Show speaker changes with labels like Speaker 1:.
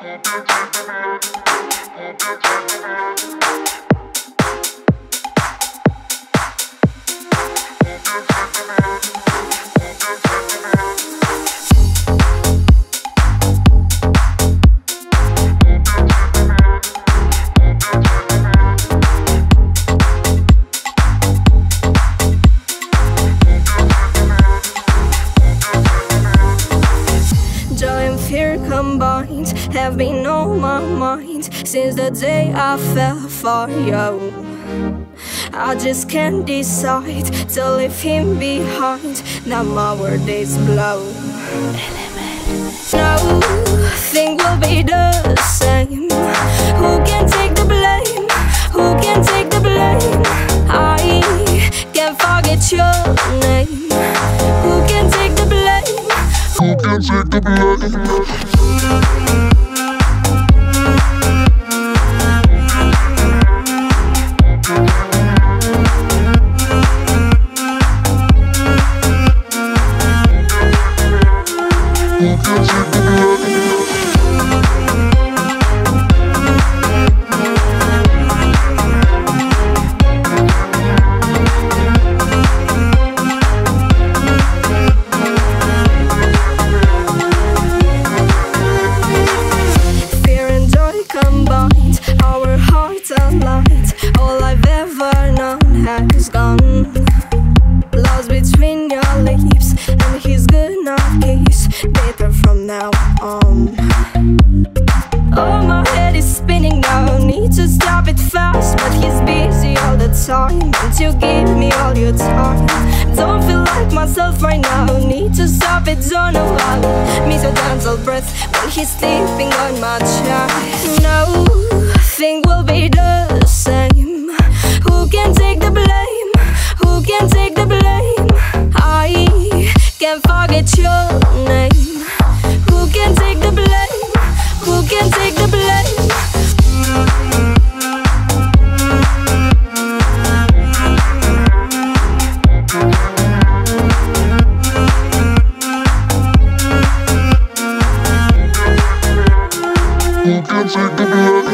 Speaker 1: Combined have been on my mind since the day I fell for you. I just can't decide to leave him behind. Now my word is blow. Nothing will be the same. Who can take the blame? Who can take the blame? I can't forget your name. Who can take the blame? Who can take the blame? Combined, our hearts aligned. All I've ever known has gone. Lost between your lips and his goodnight kiss. Better from now on. Oh, my head is spinning now. Need to stop it fast, but he's busy all the time. Won't you give me all your time? Don't feel like myself right now. Need to stop it, don't know how. Miss your gentle breath when he's sleeping on my chest. Nothing will be the same. Who can take the blame? Who can take the blame? I can't forget your name. Who can take the blame? Who can take the blame? Who can take the blame?